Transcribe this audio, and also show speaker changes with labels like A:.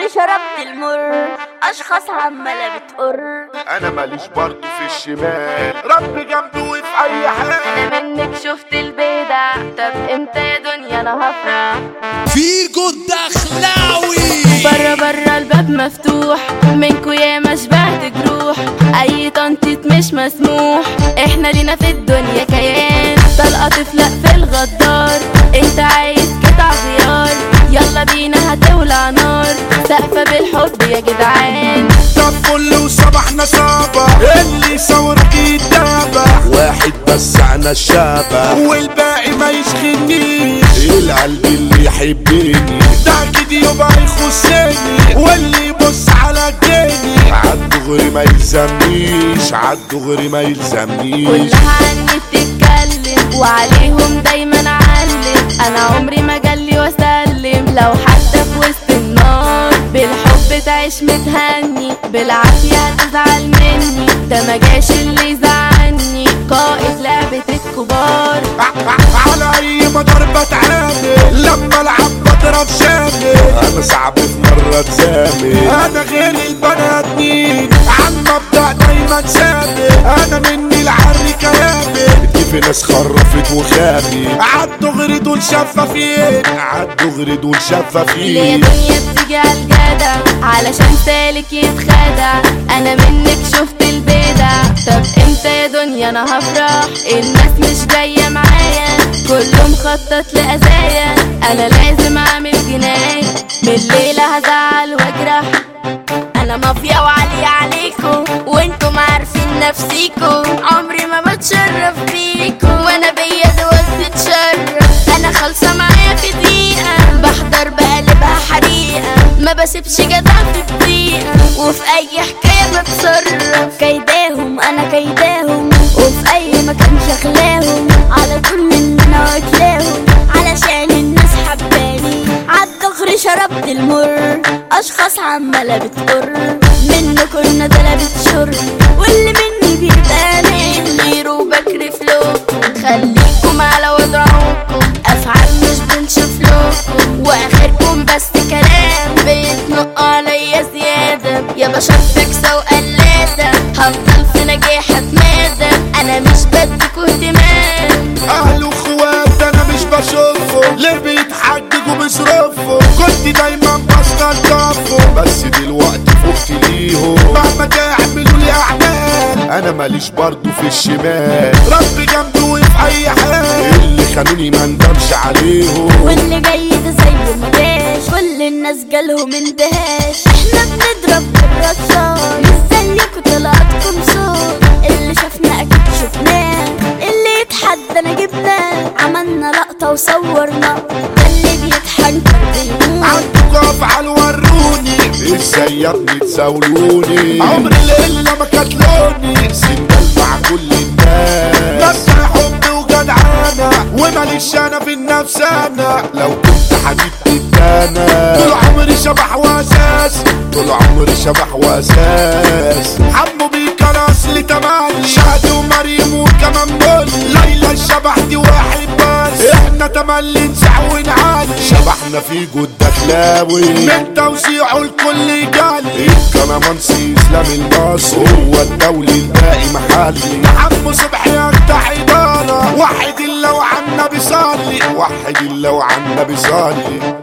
A: شربت المر، اشخاص عمالة بتقر.
B: انا ماليش برضو في الشمال، رب جنبي وفي اي حال.
A: انا منك شفت البدع، طب امتى يا دنيا انا هفرح؟
C: فيجو الدخلاوي
A: برا برا الباب مفتوح، منكو ياما شبعت جروح. اي تنطيط مش مسموح، احنا لينا في الدنيا كيان. طلقة تفلق في الغدار، انت عايز قطع غيار. يلا بينا هتولع نار، سقفة بالحب يا جدعان.
B: طب كل وصبحنا صبح، اللي صورك يتابع. واحد بس عنا الشابة، والباقي ما يشغلنيش. القلب اللي يحبني ده اكيد يبقى يخصني، واللي يبص على جيني عالدغري ما يلزمنيش، عالدغري ما يلزمنيش.
A: كلها عني بتتكلم، وعليهم دايما اعلم. انا عمري ما جالي واسلم، لو حتى في وسط النار. بالحب تعيش متهني، بالعافية هتزعل مني. ده ما جاش اللي يزعلني، قائد لعبة الكبار.
B: على اي مدار بتعامل، لما العب بضرب شامل. انا صعب في مرة تزامل، انا غير البنات مين. عن مبدأ دايما ثابت، انا مني العري كامل. في ناس خرفت وخابت، عالدغري دول شفافين، عالدغري دول
A: ليه يا
B: شفافين.
A: دنيا بتيجي عالجدع، علشان سالك يتخدع. انا منك شفت البدع، طب امتى يا دنيا انا هفرح؟ الناس مش جاية معايا، كله مخطط لأذايا. انا لازم اعمل جناية، من الليلة هزعل واجرح. انا مافيا وعلي عليكم، وانتم عارفين نفسيكم. عمري ما بتشرف بيكم، وانا بيا دول تتشرف. انا خالصة معايا في دقيقة، بحضر بقلبها حريقة. ما بسيبش جدع في دقيقة، وفي اي حكاية بتصرف. كيداهم انا كيداهم، وفي اي مكان شغلاهم. على طول من انا واكلاهم، علشان الناس حباني. عالدغري شربت المر، اشخاص عمالة بتقر. منه كنا دلبت شر، واللي مني بيباني. غيروا بكر فلوكم، خليكم على وضعكم. افعال مش بنشوف لكم، واخركم بس كلام. بيتنقوا عليا زيادة، يا بشر فكسة وقلادة. هفضل في نجاح اتمادى، انا مش بديكوا اهتمام.
B: اهل واخوات انا مش بشوفهم، ليه بيتحججوا بيصرفوا. كنت دايما بستلطفهم، بس دلوقتي فقت ليهم. مهما تعملوا لي اعمال، انا ماليش برضو في الشمال. رب جنبي وفي اي حال، اللي خانوني ما ندمش عليهم.
A: واللي جاي ده زيه ما جاش، كل الناس جالهم اندهاش. احنا بنضرب بالرصاص، مش زيكوا طلعتكم صوت. اللي شفنا اكيد شفناه، اللي يتحدى جبناه. عملنا لقطة وصورنا، ده اللي بيتحنكر بيموت.
B: عندكوا افعال وروني، ازاي يا ابني تزاولوني. عمري الليلة ما كتلوني، سندال مع كل الناس. بس حب وجدعانة، وماليش انا في النفس. انا لو كنت حبيبتي انا، طول عمري شبح واساس، طول عمري شبح واساس. حمو بيك انا اصلي تمالي، شهد ومريم وكمان بول. ليلى الشبح دي واحد بس، احنا تملي نسع ونعالي. شبحنا في جود دخلاوي، من توزيعه الكل جالي. الكنمانسي اسلام المصري، هو الدولي الباقي محلي. عمو صبحي اجدع اداره، واحد الا وعنا بيصلي، واحد الا وعنا بيصلي.